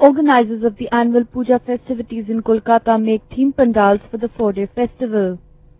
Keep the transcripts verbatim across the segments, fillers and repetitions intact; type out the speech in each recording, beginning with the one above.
Organizers of the annual Puja festivities in Kolkata make theme pandals for the four-day festival.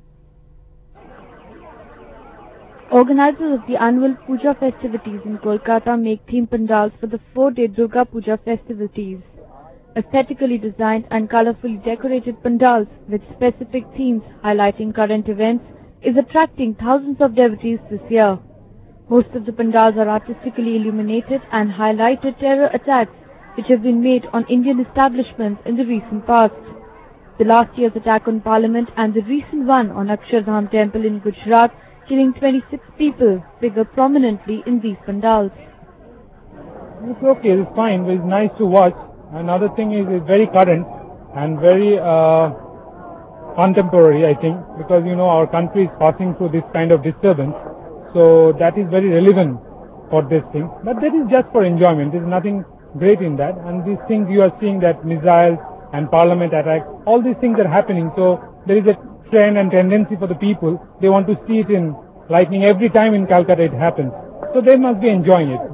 Organizers of the annual Puja festivities in Kolkata make theme pandals for the four-day Durga Puja festivities. Aesthetically designed and colorfully decorated pandals with specific themes highlighting current events is attracting thousands of devotees this year. Most of the pandals are artistically illuminated and highlight the terror attacks which have been made on Indian establishments in the recent past. The last year's attack on Parliament and the recent one on Akshardham Temple in Gujarat, killing twenty-six people, figure prominently in these pandals. It's okay, it's fine, it's nice to watch. Another thing is it's very current and very uh, contemporary, I think, because you know our country is passing through this kind of disturbance, so that is very relevant for this thing. But that is just for enjoyment, there is nothing great in that, and these things you are seeing, that missiles and Parliament attacks, all these things are happening, so there is a trend and tendency for the people, they want to see it in lightning every time in Calcutta it happens, so they must be enjoying it.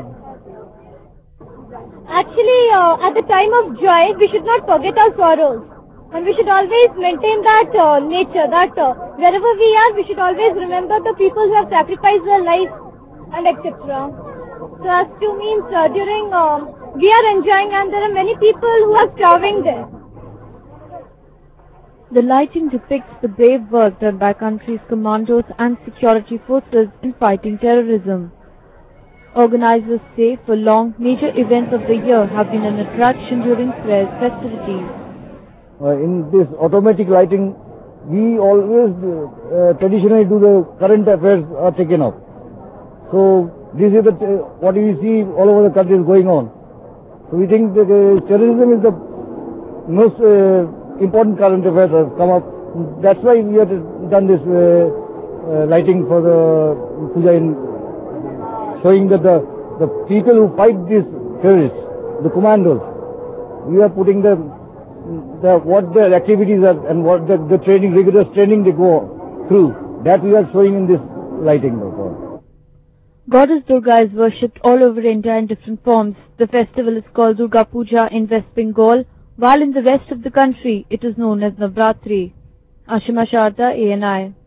Actually, uh, at the time of joy, we should not forget our sorrows, and we should always maintain that uh, nature, that uh, wherever we are, we should always remember the people who have sacrificed their lives and et cetera. So as to means uh, during, uh, we are enjoying and there are many people who are starving there. The lighting depicts the brave work done by country's commandos and security forces in fighting terrorism. Organizers say for long, major events of the year have been an attraction during fair festivities. Uh, in this automatic lighting, we always uh, traditionally do the current affairs are taken up. So this is the, uh, what we see all over the country is going on. So we think that uh, terrorism is the most uh, important current affairs has come up. That's why we have done this uh, uh, lighting for the puja, in showing that the, the people who fight these terrorists, the commandos, we are putting the, the what their activities are and what the, the training, rigorous training they go through. That we are showing in this lighting. Goddess Durga is worshipped all over India in different forms. The festival is called Durga Puja in West Bengal, while in the rest of the country it is known as Navratri. Ashima Sharda, A N I.